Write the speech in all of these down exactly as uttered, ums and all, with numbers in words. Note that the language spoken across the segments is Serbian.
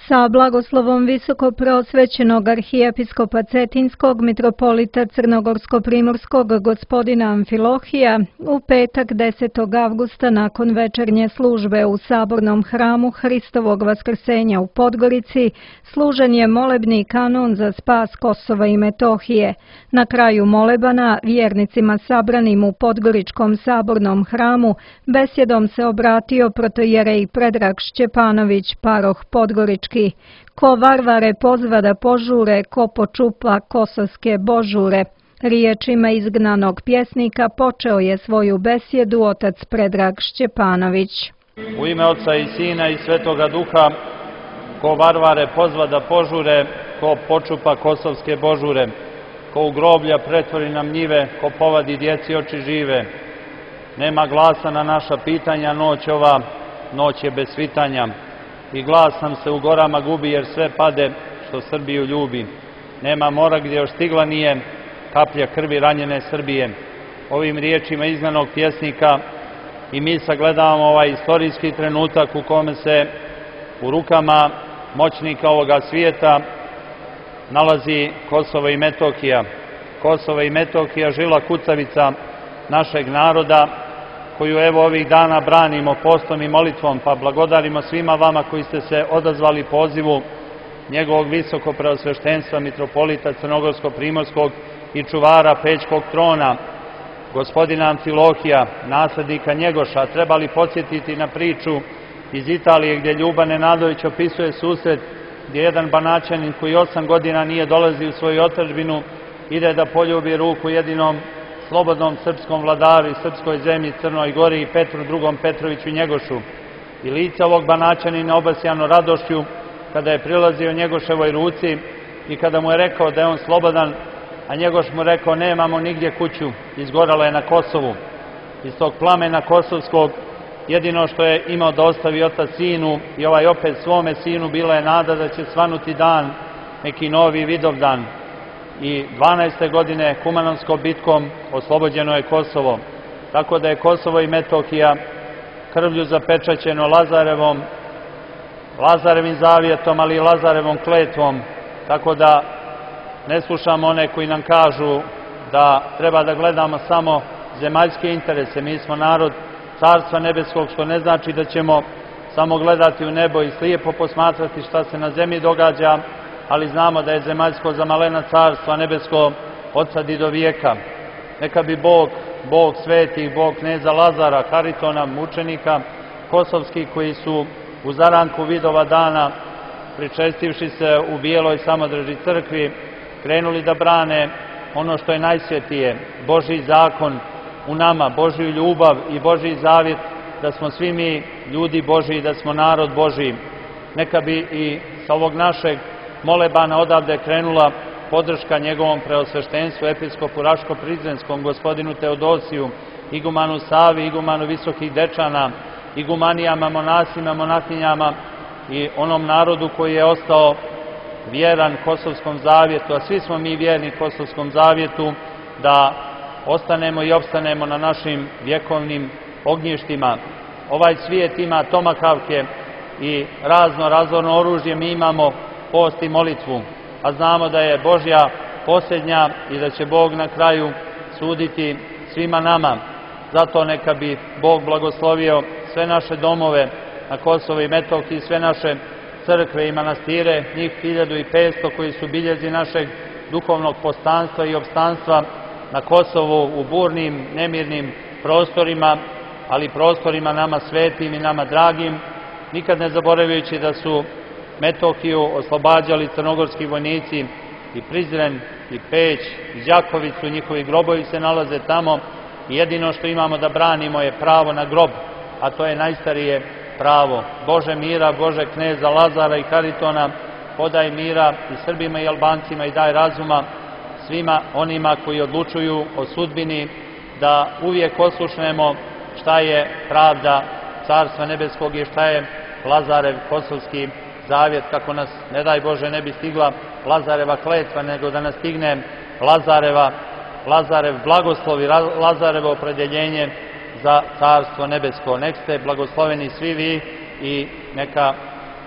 Sa blagoslovom visokopreosvećenog arhijepiskopa Cetinskog mitropolita Crnogorsko-primorskog gospodina Amfilohija u petak desetog avgusta nakon večernje službe u Sabornom hramu Hristovog vaskrsenja u Podgorici služen je molebni kanon za spas Kosova i Metohije. Na kraju molebana vjernicima sabranim u Podgoričkom sabornom hramu besjedom se obratio protojerej Predrag Šćepanović, paroh Podgorički. Ko varvare pozva da požure, ko počupa kosovske božure. Riječima izgnanog pjesnika počeo je svoju besjedu otac Predrag Šćepanović. U ime Oca i Sina i Svetoga Duha, ko varvare pozva da požure, ko počupa kosovske božure, ko u groblja pretvori nam njive, ko povadi djeci oči žive. Nema glasa na naša pitanja, noć ova, noć je bez svitanja. I glas nam se u gorama gubi jer sve pade što Srbiju ljubi. Nema mora gdje još stigla nije kaplja krvi ranjene Srbije. Ovim riječima izgnanog pjesnika i mi sagledavamo ovaj istorijski trenutak u kome se u rukama moćnika ovoga svijeta nalazi Kosovo i Metohija. Kosovo i Metohija, žila kucavica našeg naroda, koju evo ovih dana branimo postom i molitvom, pa blagodarimo svima vama koji ste se odazvali pozivu njegovog visokopreosveštenstva mitropolita Crnogorsko-primorskog i čuvara Pećkog trona, gospodina Amfilohija, naslednika Njegoša. Trebali podsjetiti na priču iz Italije gdje Ljuba Nenadović opisuje susret gdje jedan Banaćanin koji osam godina nije dolazio u svoju otadžbinu ide da poljubi ruku jedinom slobodnom srpskom vladaru i srpskoj zemlji Crnoj Gori i Petru drugom Petroviću Njegošu. I lice ovog Banaćanina obasjano radošću kada je prilazio Njegoševoj ruci i kada mu je rekao da je on slobodan, a Njegoš mu rekao nemamo nigdje kuću, izgorala je na Kosovu. Iz tog plamena kosovskog jedino što je imao da ostavi otac sinu i ovaj opet svome sinu bila je nada da će svanuti dan, neki novi Vidovdan. I dvanaeste godine Kumanovskom bitkom oslobođeno je Kosovo. Tako da je Kosovo i Metohija krvlju zapečaćeno Lazarevom, Lazarevim zavjetom, ali i Lazarevom kletvom. Tako da ne slušamo one koji nam kažu da treba da gledamo samo zemaljske interese. Mi smo narod Carstva nebeskog, što ne znači da ćemo samo gledati u nebo i slijepo posmatrati šta se na zemlji događa, ali znamo da je zemaljsko za malena Carstva nebesko od sad i do vijeka. Neka bi Bog, Bog svetih, Bog kneza Lazara, Karitona, mučenika kosovskih koji su u zaranku vidova dana, pričestivši se u bijeloj Samodreži crkvi, krenuli da brane ono što je najsvetije, Božji zakon u nama, Božju ljubav i Božji zavjet, da smo svi mi ljudi Božji, da smo narod Božji. Neka bi i sa ovog našeg molebana odavde krenula podrška njegovom preosveštenstvu, episkopu Raško-Prizrenskom, gospodinu Teodosiju, igumanu Savi, igumanu Visokih Dečana, igumanijama, monasima, monahinjama i onom narodu koji je ostao vjeran Kosovskom zavjetu, a svi smo mi vjerni Kosovskom zavjetu, da ostanemo i opstanemo na našim vjekovnim ognjištima. Ovaj svijet ima tomakavke i razno razorno oružje, mi imamo post i molitvu, a znamo da je Božja posljednja i da će Bog na kraju suditi svima nama. Zato neka bi Bog blagoslovio sve naše domove na Kosovo i Metohiji, sve naše crkve i manastire, njih hiljadu i petsto koji su biljezi našeg duhovnog postanstva i opstanstva na Kosovu u burnim, nemirnim prostorima, ali prostorima nama svetim i nama dragim, nikad ne zaboravljajući da su Metohiju oslobađali crnogorski vojnici i Prizren i Peć i Đakovicu, njihovi grobovi se nalaze tamo i jedino što imamo da branimo je pravo na grob, a to je najstarije pravo. Bože mira, Bože kneza Lazara i Karitona, podaj mira i Srbima i Albancima i daj razuma svima onima koji odlučuju o sudbini, da uvijek oslušnemo šta je pravda Carstva nebeskog i šta je Lazarev kosovski zavjet, kako nas, ne daj Bože, ne bi stigla Lazareva kletva, nego da nas stigne Lazareva, Lazarev blagoslov i Lazarevo opredjeljenje za Carstvo nebesko. Nek ste blagosloveni svi vi i neka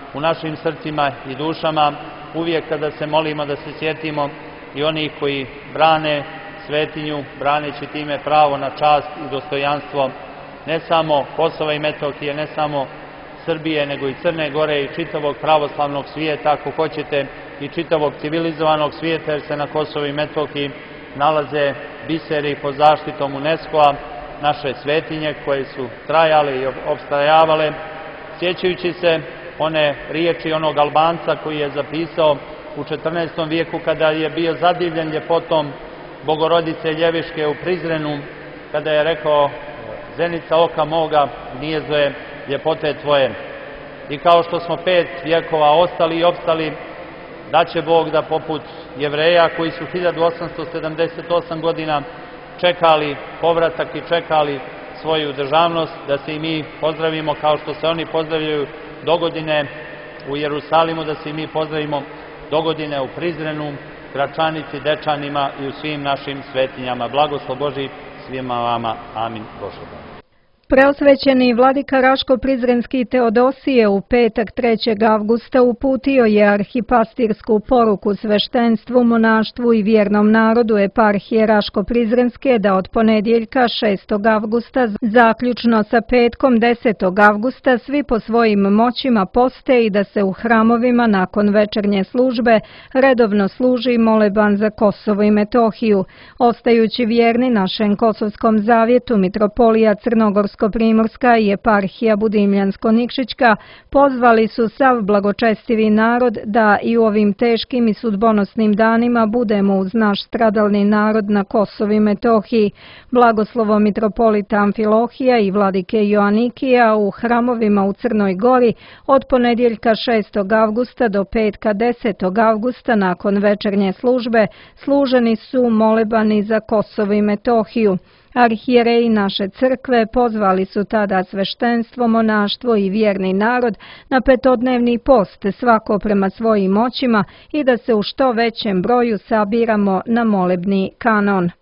u našim srcima i dušama, uvijek kada se molimo da se sjetimo i onih koji brane svetinju, braneći time pravo na čast i dostojanstvo ne samo Kosova i Metohije, ne samo Srbije, nego i Crne Gore i čitavog pravoslavnog svijeta, ako hoćete, i čitavog civilizovanog svijeta, jer se na Kosovu i Metohiji nalaze biseri pod zaštitom UNESCO-a, naše svetinje koje su trajale i opstajavale, sjećajući se one riječi onog Albanca koji je zapisao u četrnaestom vijeku kada je bio zadivljen ljepotom Bogorodice Ljeviške u Prizrenu, kada je rekao: zenica oka moga, gnijezdo je ljepote tvoje. I kao što smo pet vjekova ostali i opstali, da će Bog da poput Jevreja koji su hiljadu osamsto sedamdeset osam godina čekali povratak i čekali svoju državnost, da se i mi pozdravimo kao što se oni pozdravljaju dogodine u Jerusalimu, da se i mi pozdravimo dogodine u Prizrenu, Gračanici, Dečanima i u svim našim svetinjama. Blagoslov Božji svima vama. Amin. Bože. Preosvećeni vladika Raško-Prizrenski Teodosije u petak trećeg avgusta uputio je arhipastirsku poruku sveštenstvu, monaštvu i vjernom narodu eparhije Raško-Prizrenske da od ponedjeljka šestog avgusta zaključno sa petkom desetog avgusta svi po svojim moćima poste i da se u hramovima nakon večernje službe redovno služi moleban za Kosovo i Metohiju. Ostajući vjerni našem Kosovskom zavjetu, mitropolija Crnogorsko-Primorska i eparhija Budimljansko-Nikšićka pozvali su sav blagočestivi narod da i u ovim teškim i sudbonosnim danima budemo uz naš stradalni narod na Kosovu i Metohiji. Blagoslovom mitropolita Amfilohija i vladike Joanikija u hramovima u Crnoj Gori od ponedjeljka šestog avgusta do petka desetog avgusta nakon večernje službe služeni su molebani za Kosovo i Metohiju. Arhijereji naše crkve pozvali su tada sveštenstvo, monaštvo i vjerni narod na petodnevni post, svako prema svojim moćima, i da se u što većem broju sabiramo na molebni kanon.